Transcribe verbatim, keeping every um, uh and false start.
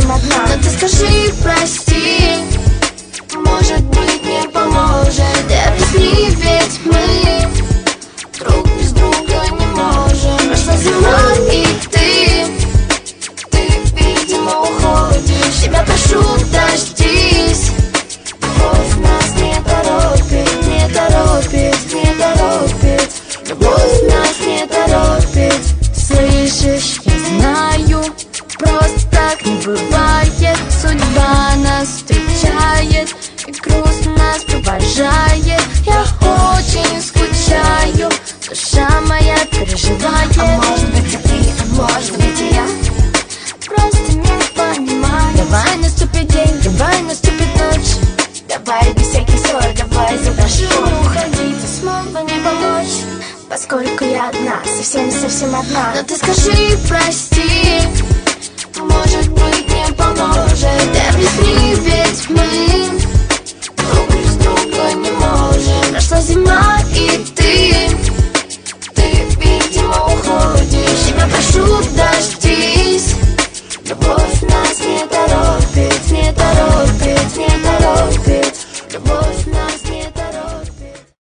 совсем одна. Но ты скажи прости, может быть не поможет. Ты объясни, ведь мы друг без друга не можем. Прошла зима и ты, ты, видимо, уходишь. Тебя прошу, дождись, любовь нас не торопит, не торопит, не торопит. Любовь нас не торопит. Слышишь, я знаю, просто так не бывает. Судьба нас встречает и грустно нас провожает. Я очень скучаю, душа моя переживает. А может быть и ты, а может быть и я просто не понимаю. Давай наступит день, давай наступит ночь. Давай без всяких ссор, давай запрошу. Не уходи, ты снова не помочь, поскольку я одна, совсем-совсем одна. Но ты скажи прости, может быть не поможет. Ты объясни, ведь мы друг без друга не можем. Прошла зима и